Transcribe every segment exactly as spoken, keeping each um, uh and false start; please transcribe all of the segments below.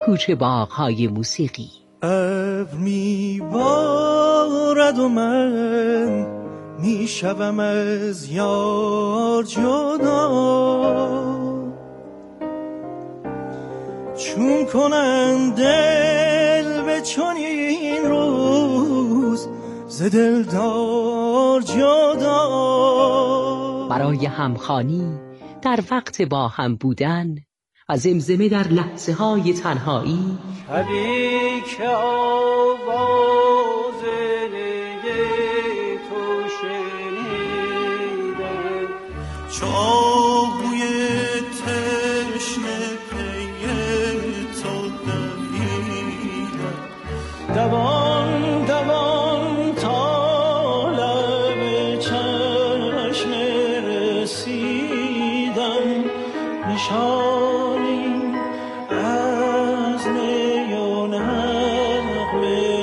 کوچه باغ‌های موسیقی. ابر میبارد و من میشوم از یار جدا، چون کنم دل به چنین روز ز دلدار جدا. برای همخوانی در وقت با هم بودن و زمزمه در لحظه های تنهایی، شبی که آواز نی تو شنیدم، چو آهوی تشنه پی تو دویدم، دوان دوان تا لب چشم رسیدم، نشانی از نی و نغمه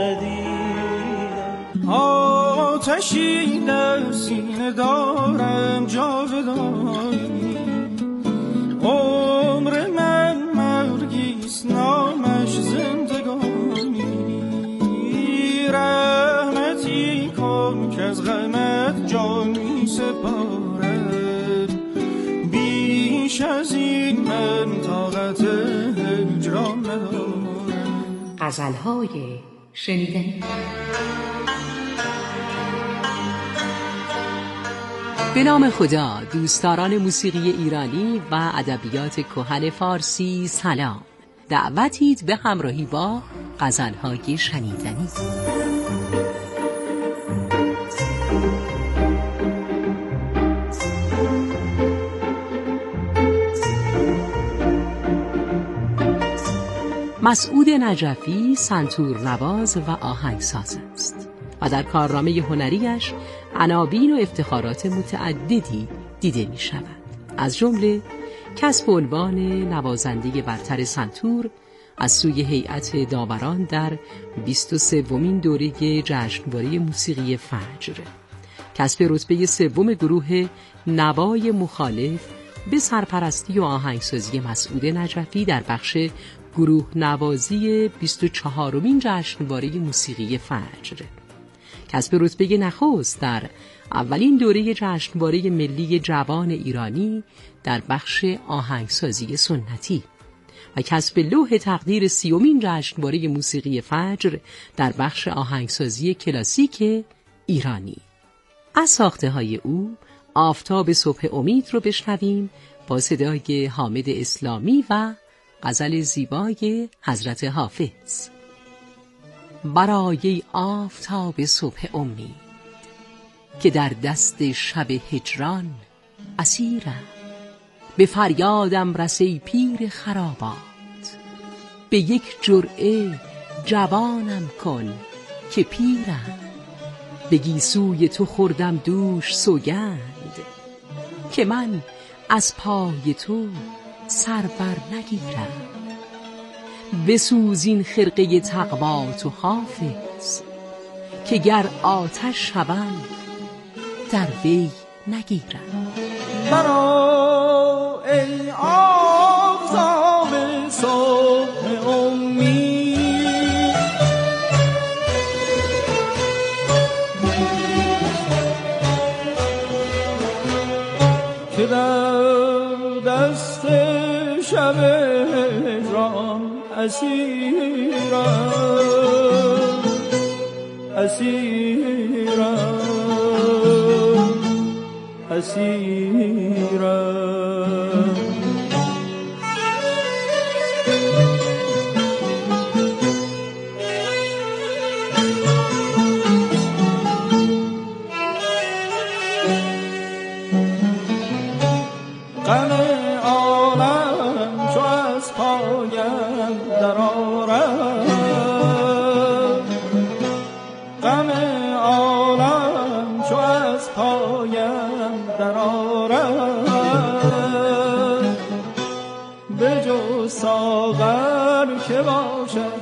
ندیدم. آتشی در سینه دارم جاودانی، عمر من مرگیست نامش زندگانی، رحمتی کن که از غمت جان می سپارم، بیش از این من طاقت هجران ندارم. غزل‌های شنیدنی. به نام خدا، دوستداران موسیقی ایرانی و ادبیات کهن فارسی سلام. دعوتید به همراهی با غزل‌های شنیدنی. مسعود نجفی سنتور نواز و آهنگساز است و در کارنامه هنریش عناوین و افتخارات متعددی دیده می شود، از جمله کسب عنوان نوازنده برتر سنتور از سوی هیئت داوران در بیست و سومین دوره جشنواره موسیقی فجر، کسب رتبه سوم گروه نوای مخالف به سرپرستی و آهنگسازی مسعود نجفی در بخش گروه نوازی بیست و چهارمین جشنواره موسیقی فجر، کسب رتبه نخست در اولین دوره جشنواره ملی جوان ایرانی در بخش آهنگسازی سنتی و کسب لوح تقدیر سیومین جشنواره موسیقی فجر در بخش آهنگسازی کلاسیک ایرانی. از ساخته های او آفتاب صبح امید رو بشنویم با صدای حامد اسلامی و غزل زیبای حضرت حافظ. برای آفتاب صبح امید که در دست شب هجران اسیرم، به فریادم رسی پیر خرابات، به یک جرعه جوانم کن که پیرم، به گیسوی تو خوردم دوش سوگند، که من از پای تو سر بر نگیرم، بسوز این خرقه تقوا تو حافظ، که گر آتش شوم در وی نگیرم. مرا ای آفتاب صبح امید، که در دست شب هجران اسیرم، اسیرم، اسیرم. غم عالم چو از پایم درآرد، غم عالم چو از پایم درآرد، به جز ساغر که باشد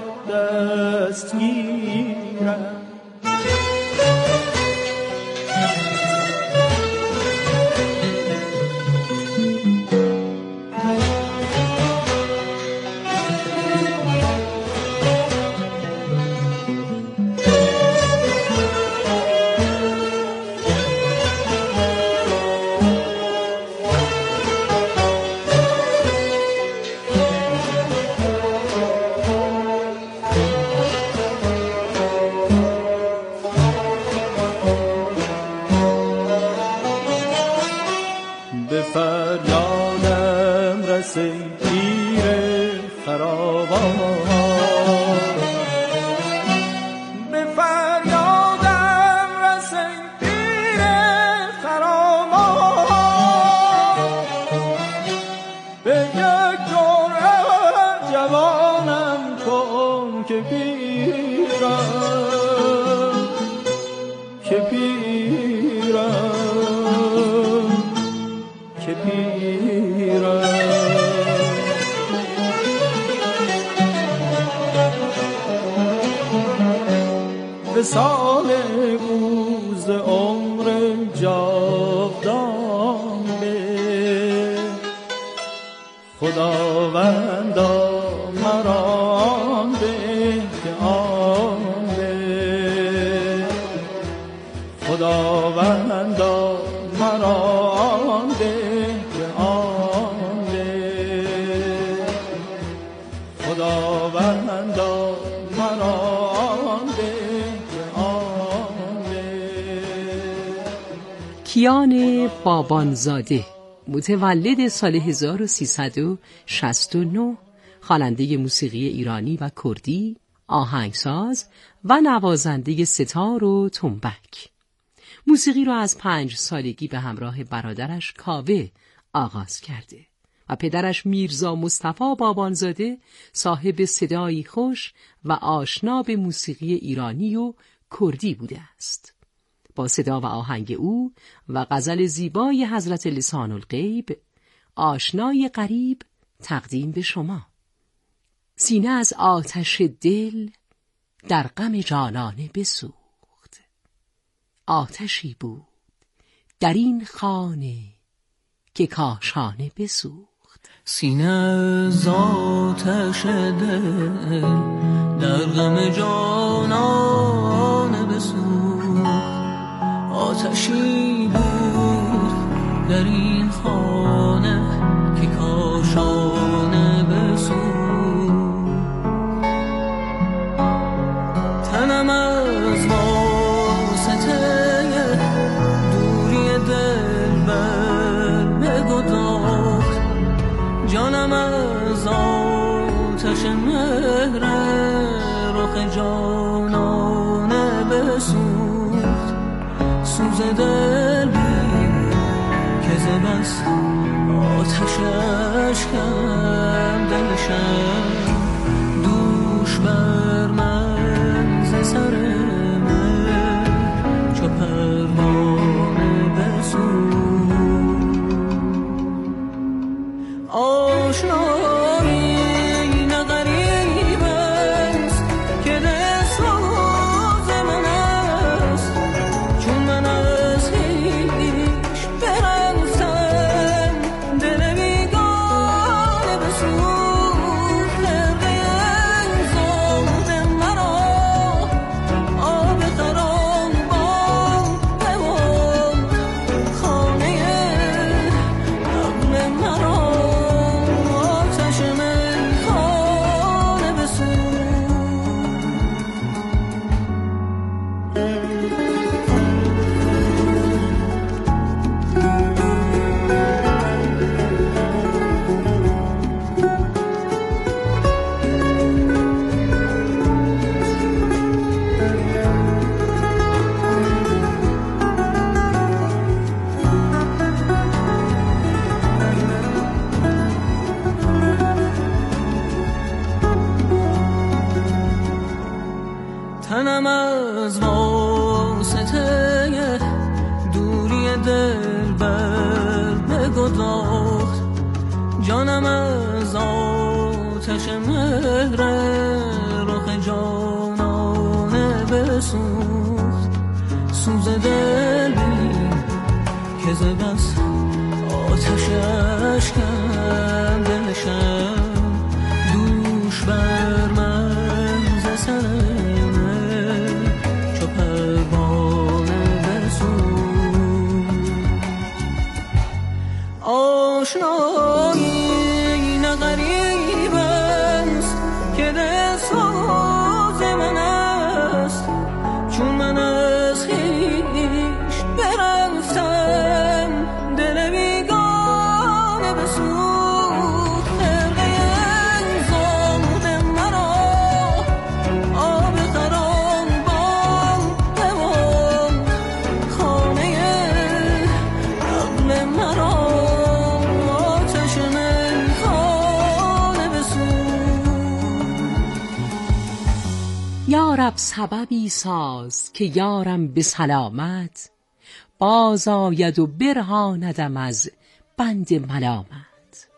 دستگیرم. به فریادم رس ای پیر خرامان، به یک جرعه جوانم کن که پیرم، که پیرم، که پیرم. به سال اوز عمر جاودان به خداوندا مرا به که آن به خداوندا مرا به که آن به خداوندا مرا کیان بابانزاده متولد سال هزار و سیصد و شصت و نه، خواننده موسیقی ایرانی و کردی، آهنگساز و نوازنده ستار و تنبک. موسیقی را از پنج سالگی به همراه برادرش کاوه آغاز کرده و پدرش میرزا مصطفی بابانزاده صاحب صدایی خوش و آشنا به موسیقی ایرانی و کردی بوده است. با صدا و آهنگ او و غزل زیبای حضرت لسان الغیب، آشنای غریب تقدیم به شما. سینه از آتش دل در غم جانانه بسوخت، آتشی بود در این خانه که کاشانه بسوخت. سینه از آتش دل در غم جانانه بسوخت، آتشی بود در این خانه که کاشانه بسوخت. تنم از واسطه دوری دلبر بگداخت، جانم از آتش مهر رخ جانانه بسوخت. سوز دل بی که ز بس آتش اشکم دلشم، دوش بر من ز سر من چو پروانه بسوخت. آشنایی نه غریب است که دل سوز من است، چون من از هیچ برفتم دل بیگانه بسوخت. غرقه زود مرا آب خرام باد ببرد، خانه نغم مرا آتش میخانه بسوخت. تنم از واسطه دوری دلبر بگداخت، جانم از آتش مهر رخ جانانه بسوخت. سوز دل بی که ز بس آتش اشکم دلشم، دوش بر من ز سر آشنایی نه غریب است که دل سوز من است، چون من از هیچ برفتم دل بیگانه بسوخت. یارب سببی ساز که یارم به سلامت، باز آید و برهاندم از بند ملامت.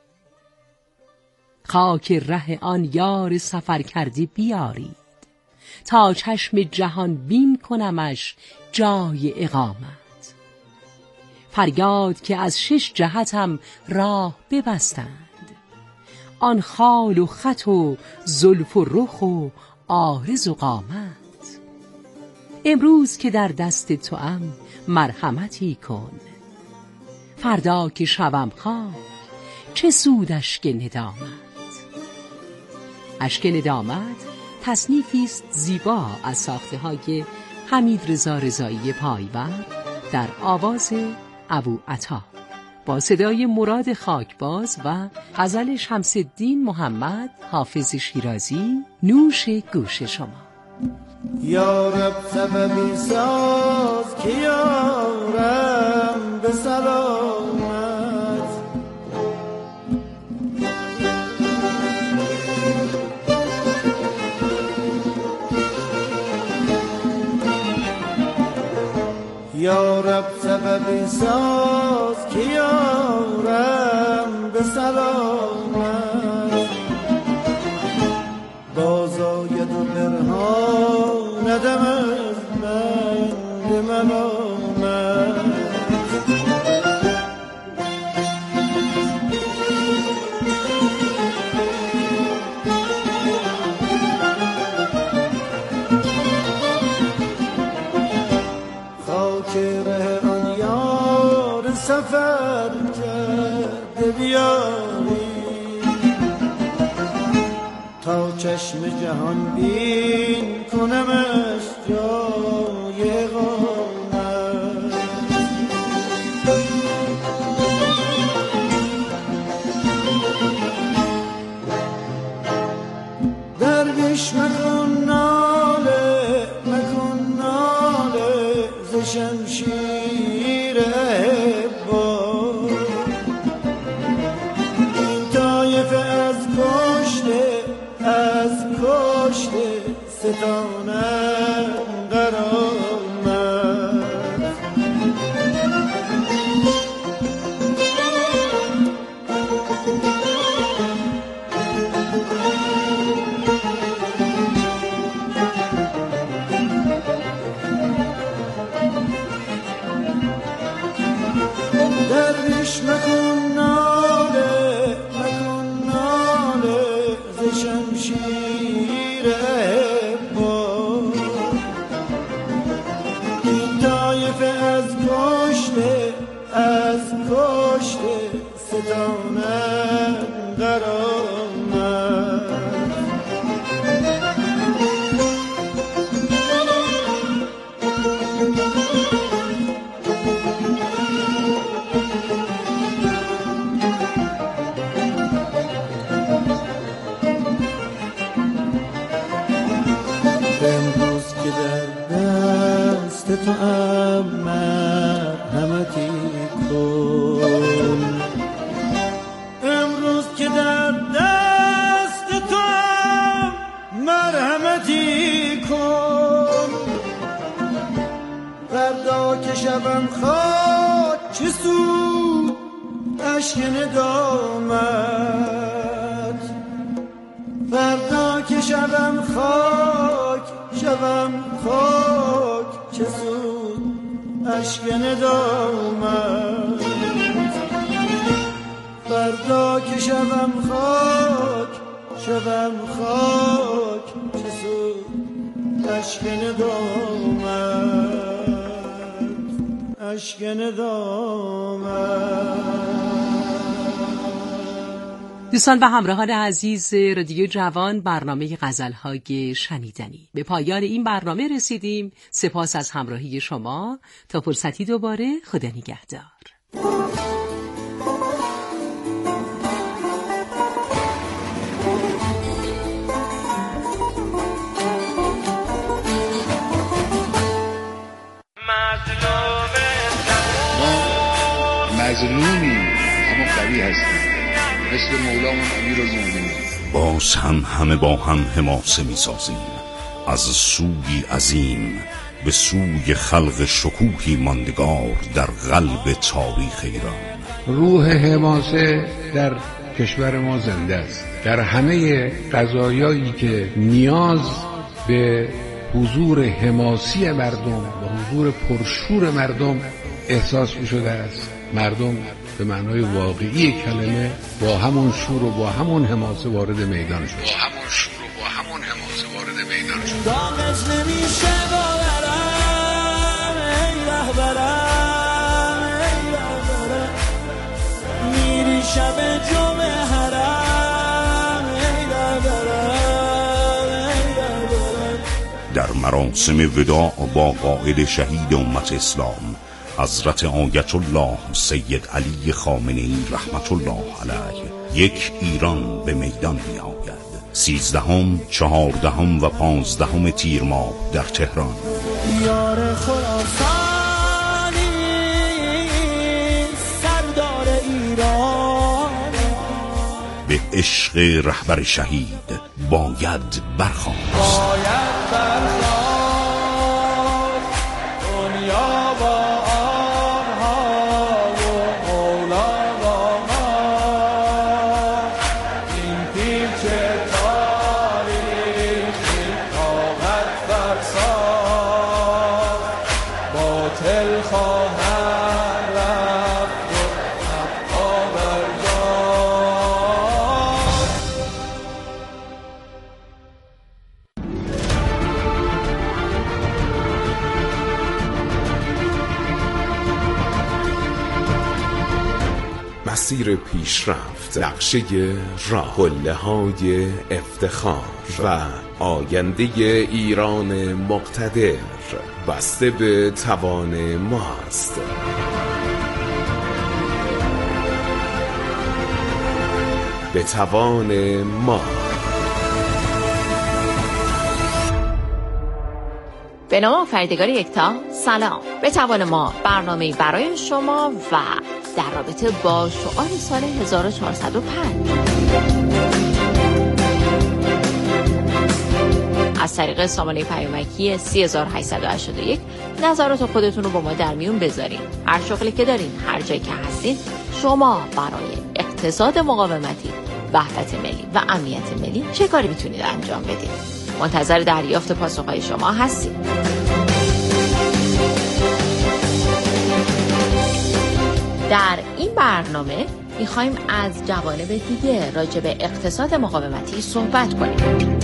خاک ره آن یار سفر کرده بیارید، تا چشم جهان بین کنمش جای اقامت. فریاد که از شش جهتم راه ببستند، آن خال و خط و زلف و رخ و عارض و قامت. امروز که در دست توام مرحمتی کن، فردا که شوم خاک چه سود اشک ندامت. اشک ندامت تصنیفی است زیبا از ساخته های حمید رضا رضایی پایور در آواز ابوعطا با صدای مراد خاکباز و غزل شمس الدین محمد حافظ شیرازی. نوش گوش شما. یا رب سببی ساز که یارم به سلامت، یا رب سببی ساز که یارم به سلامت، باز آید و برهاندم از بند ملامت. خاک ره آن یار سفر کرده بیاری، تا چشم جهان بین کنمش جای اقامت. درویش مکن ناله، مکن ناله ز شمشیر احباب، این طایفه از کشته از کشته ستانم قرامت. درویش مکن ناله، مکن ناله ز شمشیر احباب، این طایفه از کشته از کشته ستانم قرامت. امروز که در دست تو ام مرحمتی کن، امروز که در دست تو ام مرحمتی کن، فردا که شبم خاک چه سود اشک ندامت، فردا که شبم خاک شبم خاک چه سود اشک ندامت، فردا که شبم خاک شبم خاک چه سود اشک ندامت، اشک ندامت. دوستان و همراهان عزیز رادیو جوان، برنامه غزل‌های شنیدنی به پایان این برنامه رسیدیم. سپاس از همراهی شما. تا فرصتی دوباره، خدا نگهدار. مظلومی اما قوی هستیم، مثل مولامون امیرالمومنین. باز هم همه با هم حماسه می سازیم، از سوی عظیم به سوی خلق شکوهی ماندگار در قلب تاریخ ایران. روح حماسه در کشور ما زنده است. در همه قضایایی که نیاز به حضور حماسی مردم و حضور پرشور مردم احساس می شده است، مردم به معنای واقعی کلمه با همون شور و با همون حماسه وارد میدان شد. با همون شور و با همون حماسه وارد میدان شد. دامش نمیشه باورم ای رهبرم ای رهبرم، میری شب جمعه حرم ای رهبرم ای رهبرم. در مراسم وداع با قائد شهید امت اسلام حضرت آیت الله سید علی خامنه‌ای رحمت الله علیه یک ایران به میدان می آید. سیزدهم، چهاردهم و پانزدهم تیر ماه در تهران. یار خراسانی سردار ایران، به عشق رهبر شهید باید برخاست. باید برخاست. دنیا با مسیر پیشرفت، نقشه راه، قله‌های افتخار و آینده ایران مقتدر بسته به توان ماست. به توان ما. به نام آفریدگار یکتا سلام. به توان ما برنامه‌ای برای شما و در رابطه با شعار سال هزار و چهارصد و پنج از طریق سامانه پیامکی سه هزار و هشتصد و هشتاد و یک نظرات خودتون رو با ما در میون بذارین. هر شغلی که دارین، هر جایی که هستین، شما برای اقتصاد مقاومتی، وحدت ملی و امنیت ملی چه کاری میتونید انجام بدید؟ منتظر دریافت پاسخهای شما هستیم. در این برنامه میخوایم از جوانب دیگه راجع به اقتصاد مقاومتی صحبت کنیم.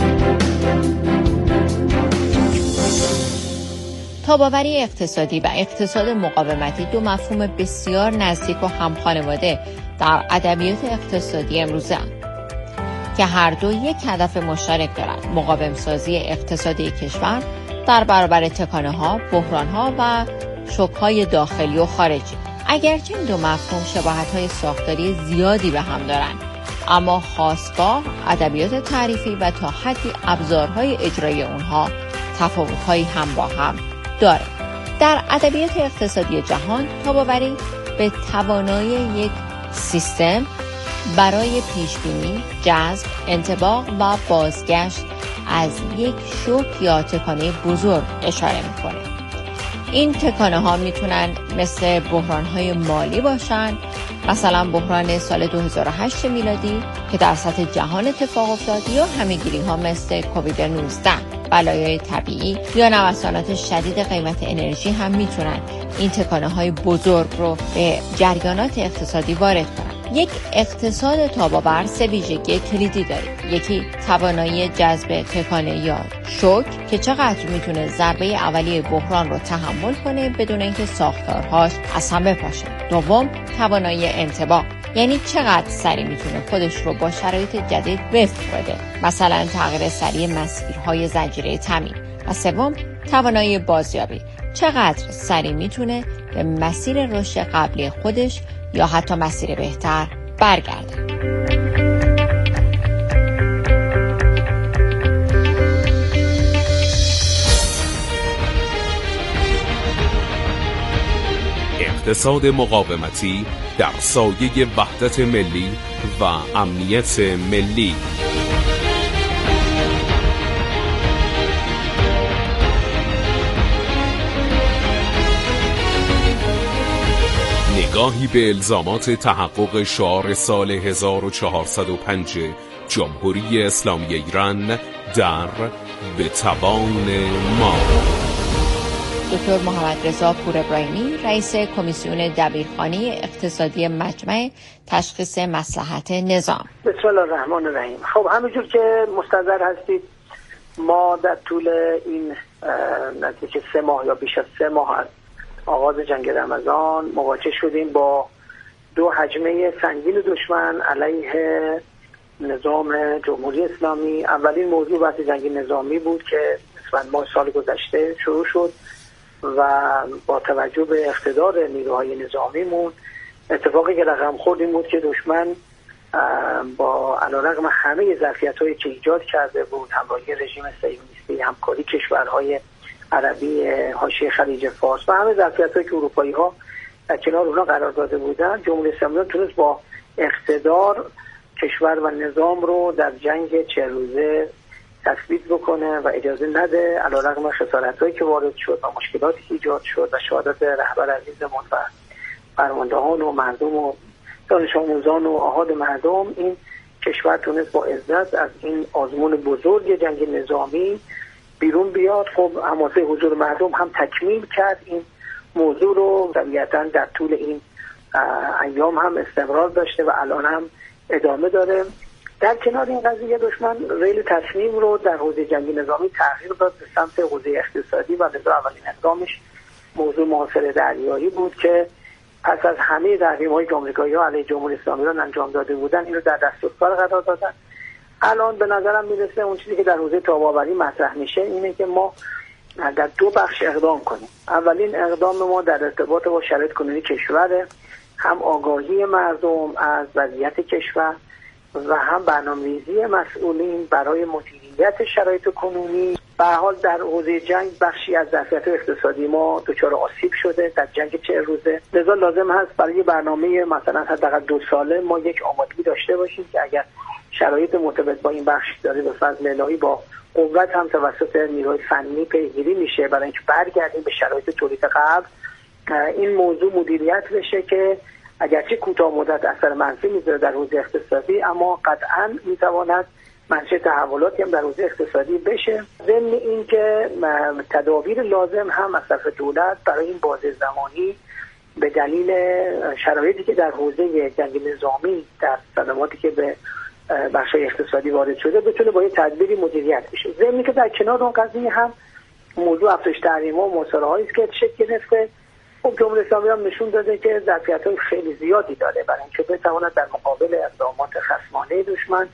تاباوری اقتصادی و اقتصاد مقاومتی دو مفهوم بسیار نزدیک و همخانواده در ادبیات اقتصادی امروزه اند که هر دو یک هدف مشترک دارند: مقاوم سازی اقتصادی کشور در برابر تکانه‌ها، بحران‌ها و شوک‌های داخلی و خارجی. اگرچه این دو مفهوم شباهت‌های ساختاری زیادی به هم دارند، اما خاستگاه، ادبیات تعریفی و تا حدی ابزارهای اجرایی اونها تفاوت‌هایی هم با هم داره. در ادبیات اقتصادی جهان، تاباوری به توانایی یک سیستم برای پیشبینی، جذب، انطباق و بازگشت از یک شوک یا تکانه بزرگ اشاره میکنه. این تکانه ها میتونن مثل بحران های مالی باشن، مثلا بحران سال دو هزار و هشت میلادی که در سطح جهان اتفاق افتاد، یا همه‌گیری ها مثل کووید نوزده. بلایای طبیعی یا نوسانات شدید قیمت انرژی هم میتونن این تکانه های بزرگ رو به جریانات اقتصادی وارد کنن. یک اقتصاد تاباور سه ویژگی کلیدی داره. یکی توانایی جذب تکانه یا شوک که چقدر میتونه ضربه اولیه بحران رو تحمل کنه بدون اینکه ساختارهاش از هم بپاشه. دوم، توانایی انطباق، یعنی چقدر سریع میتونه خودش رو با شرایط جدید وفق بده، مثلا تغییر سریع مسیرهای زنجیره تامین. و سوم، توانایی بازیابی، چقدر سریع میتونه به مسیر رشد قبلی خودش یا حتی مسیر بهتر برگرده. اقتصاد مقاومتی در سایه وحدت ملی و امنیت ملی. نگاهی به الزامات تحقق شعار سال هزار و چهارصد و پنج جمهوری اسلامی ایران در به توان ما. دکتر محمد رضا پور ابراهیمی، رئیس کمیسیون دبیرخانه اقتصادی مجمع تشخیص مصلحت نظام. بسم الله الرحمن الرحیم. خب همونجور که مستحضر هستید ما در طول این نزدیک سه ماه یا بیش از سه ماه از آغاز جنگ رمضان مواجه شدیم با دو هجمه سنگین دشمن علیه نظام جمهوری اسلامی. اولین موضوع بحث جنگ نظامی بود که اسفند ماه سال گذشته شروع شد و با توجه به اقتدار نیروهای نظامیمون اتفاقی که رقم خورد این بود که دشمن با علیرغم همه ظرفیت‌هایی که ایجاد کرده بود، همراهی رژیم صهیونیستی، همکاری کشورهای عربی حاشیه خلیج فارس و همه ظرفیت‌هایی که اروپایی‌ها در کنار اونها قرار داده بودن، جمهوری اسلامی تونست با اقتدار کشور و نظام رو در جنگ چه روزه تثبیت بکنه و اجازه نده علیرغم خسارت‌هایی که وارد شد و مشکلاتی که ایجاد شد و شهادت رهبر عزیزمون و فرماندهان و مردم و دانش آموزان و آحاد مردم، این کشور تونست با عزت از این آزمون بزرگ جنگ نظامی بیرون بیاد. خب حماسه حضور مردم هم تکمیل کرد این موضوع رو، طبیعتاً در طول این ایام هم استمرار داشته و الان هم ادامه داره. در کنار این قضیه دشمن ریل تصمیم رو در حوزه جنگی نظامی تغییر داد به سمت حوزه اقتصادی و لذا اولین اقدامش موضوع محاصره دریایی بود که پس از همه تحریم‌هایی که آمریکایی‌ها علیه جمهوری اسلامی را انجام داده بودن این رو در دستورکار قرار دادن. الان به نظرم میرسه اون چیزی که در حوزه تاب‌آوری مطرح میشه اینه که ما در دو بخش اقدام کنیم. اولین اقدام ما در ارتباط با شرایط کنونی کشور، هم آگاهی مردم از وضعیت کشور و هم برنامه‌ریزی مسئولین برای مدیریت شرایط کنونی. به هر حال در حوزه جنگ بخشی از ظرفیت اقتصادی ما دچار آسیب شده در جنگ چهل روزه، لذا لازم هست برای برنامه مثلا حداقل دو ساله ما یک آمادگی داشته باشیم که اگر شرایط مرتبط با این بخش داره به فضل الهی با قوت هم توسط نیروی فنی پیگیری میشه برای اینکه برگردیم به شرایط تولید قبل، این موضوع مدیریت بشه که اگرچه کوتاه مدت اثر منفی میذاره در حوزه اقتصادی اما قطعاً میتواند منشأ تحولاتی هم در حوزه اقتصادی بشه. ضمن این که تدابیر لازم هم از طرف دولت برای این بازه زمانی به دلیل شرایطی که در حوزه جنگ نظامی در صدماتی که به بخشای اقتصادی وارد شده بتونه با یه تدبیری مدیریت بشه. ضمن که در کنار اون قضیه هم موضوع افزایش تحریم‌ها و مصالحه‌ای است که شکل گرفته. خب جمهوری اسلامی هم نشون داده که ظرفیت‌های خیلی زیادی داره برای اینکه بتواند در مقابل اقدامات خصمانه دشمن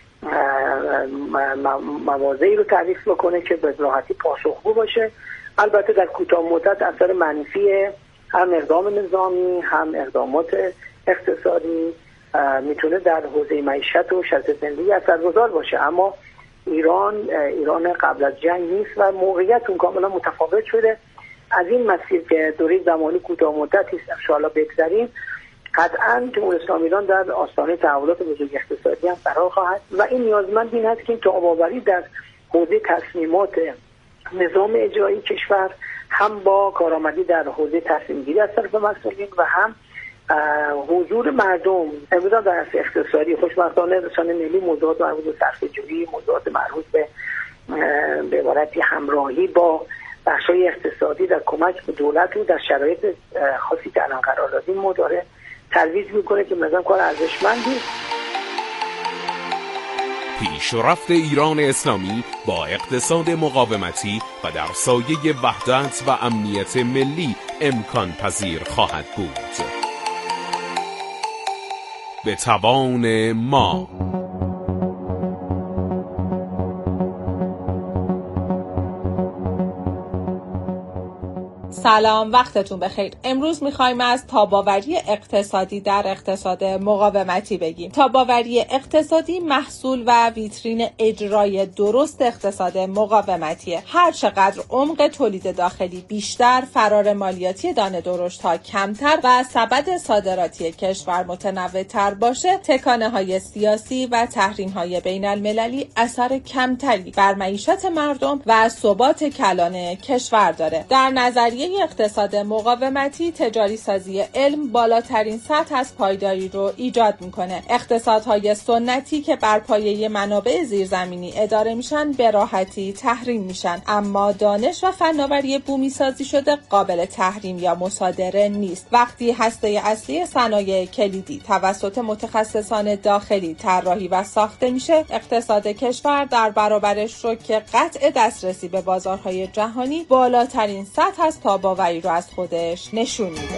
مواضعی رو تعریف بکنه که به راحتی پاسخگو باشه. البته در کوتاه مدت اثر منفی هم اقدام نظامی هم اقدامات اقتصادی میتونه در حوزه معیشت و شرایط زندگی اثرگذار باشه، اما ایران ایران قبل از جنگ نیست و موقعیت اون کاملا متفاوت شده. از این مسیر که دوره زمانی کوتاه مدتی است ان شاء الله بگذریم، قطعاً جمهوری اسلامی ایران در آستانه تحولات بزرگ اقتصادی هم قرار خواهد و این نیازمند این است که این تاب‌آوری در حوزه تصمیمات نظام اجرایی کشور هم با کارآمدی در حوزه تصمیم گیری از طرف مسئولین و هم حضور مردم امروز در عرصه اقتصادی خوشبختانه رسانه ملی موضوعات مربوط به صرفه‌جویی، موضوعات مربوط به به عبارتی همراهی با بخشای اقتصادی در کمک به دولت و در شرایط خاصی که الان قرار دادیم ما داره ترویج میکنه که مثلا کار ارزشمندی. پیشرفت ایران اسلامی با اقتصاد مقاومتی و در سایه وحدت و امنیت ملی امکان پذیر خواهد بود. به توان ما. سلام، وقتتون بخیر. امروز میخوایم از تاب‌آوری اقتصادی در اقتصاد مقاومتی بگیم. تاب‌آوری اقتصادی محصول و ویترین اجرای درست اقتصاد مقاومتیه. هر چقدر عمق تولید داخلی بیشتر، فرار مالیاتی دانه درشت‌ها کمتر و سبد صادراتی کشور متنوع‌تر باشه، تکانه‌های سیاسی و تحریم‌های بین‌المللی اثر کمتری بر معیشت مردم و ثبات کلان کشور داره. در نظریه اقتصاد مقاومتی تجاری سازی علم بالاترین سطح از پایداری رو ایجاد میکنه. اقتصادهای سنتی که بر پایه منابع زیرزمینی اداره میشن به راحتی تحریم میشن، اما دانش و فناوری بومی سازی شده قابل تحریم یا مصادره نیست. وقتی هسته اصلی صنایع کلیدی توسط متخصصان داخلی طراحی و ساخته میشه، اقتصاد کشور در برابرش رو که قطع دسترسی به بازارهای جهانی بالاترین سطح از تاباوری رو از خودش نشون میده.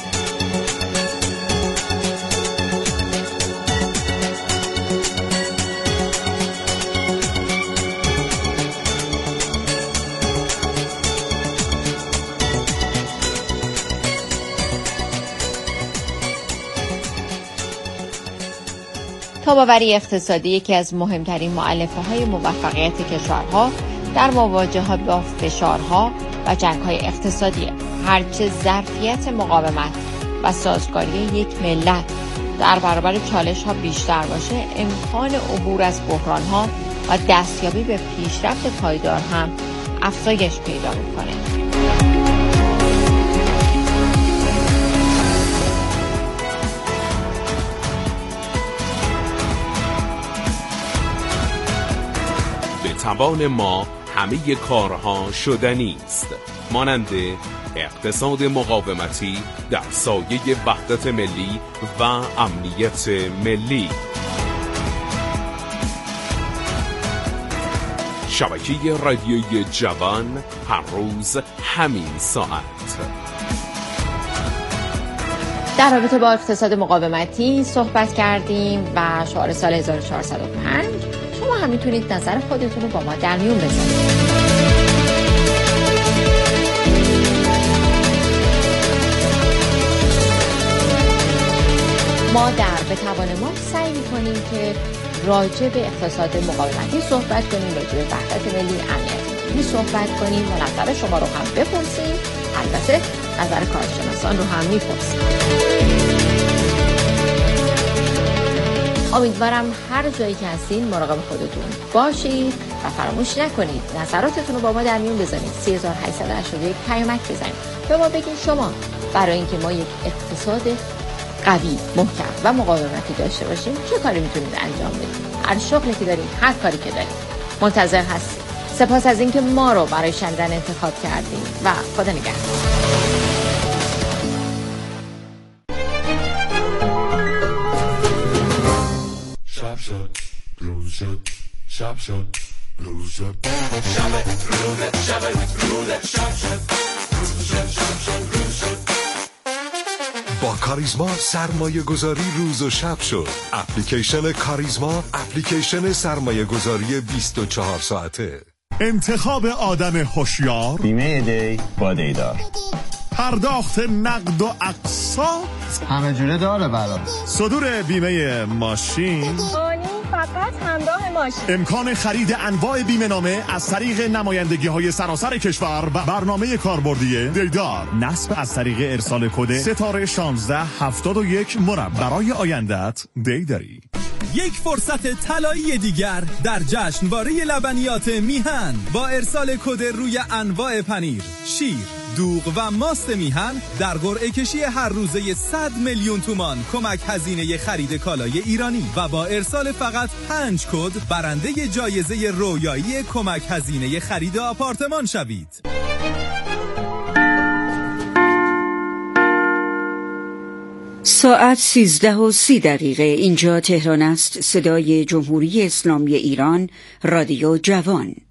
تاباوری اقتصادی یکی از مهمترین مؤلفه‌های موفقیت کشورها در مواجهه با فشارها و جنگ‌های اقتصادی. هرچه ظرفیت مقاومت و سازگاری یک ملت در برابر چالش‌ها بیشتر باشه، امکان عبور از بحران‌ها و دستیابی به پیشرفت پایدار هم افزایش پیدا می‌کنه. توان ما همه کارها شدنی است، مانند اقتصاد مقاومتی در سایه وحدت ملی و امنیت ملی. شبکه رادیویی جوان، هر روز همین ساعت. در رابطه با اقتصاد مقاومتی صحبت کردیم و شعار سال هزار و چهارصد و پنج. شما هم میتونید نظر خودتون رو با ما در میون بذارید. ما در به توان ما سعی میکنیم که راجع به اقتصاد مقاومتی صحبت کنیم، راجع به وحدت ملی، امنیت ملی صحبت کنیم و نظر شما رو هم بپرسیم. البته نظر کارشناسان رو هم میپرسیم. امیدوارم هر جایی که هستین مراقب خودتون باشید و فراموش نکنید نظراتتون رو با ما در میون بذارید. سه هزار و هشتصد و هشتاد و یک پیامک بزنید به ما بگین شما برای اینکه ما یک اقتصاد قوی، محکم و مقاومتی داشته باشیم چه کاری میتونید انجام بدید. هر شغلی که دارید، هر کاری که دارید، منتظر هستید. سپاس از اینکه ما رو برای شنیدن انتخاب کردید و خدا نگهدار. شب شد، روز شد، شب شد، روز شد، شب روز شب روز شب شد، روز شد، شب شد، روز شد. با کاریزما سرمایه گذاری روز و شب شد. اپلیکیشن کاریزما، اپلیکیشن سرمایه گذاری بیست و چهار ساعته. انتخاب آدم هوشیار، بیمه دی با دیدار، پرداخت نقد و اقساط همه جوره داره برام، صدور بیمه ماشین، قانون فقط همراه ماشین، امکان خرید انواع بیمه نامه از طریق نمایندگی های سراسر کشور و برنامه کاربردی دیدار، نصب از طریق ارسال کد ستاره شانزده هفتاد و یک مربع. برای آیندت دیداری. یک فرصت طلایی دیگر در جشنواره لبنیات میهن با ارسال کد روی انواع پنیر، شیر، دوغ و ماست میهن در قرعه کشی هر روزه صد میلیون تومان کمک هزینه خرید کالای ایرانی و با ارسال فقط پنج کد برنده جایزه رویایی کمک هزینه خرید آپارتمان شوید. ساعت سیزده و سی دقیقه. اینجا تهران است. صدای جمهوری اسلامی ایران، رادیو جوان.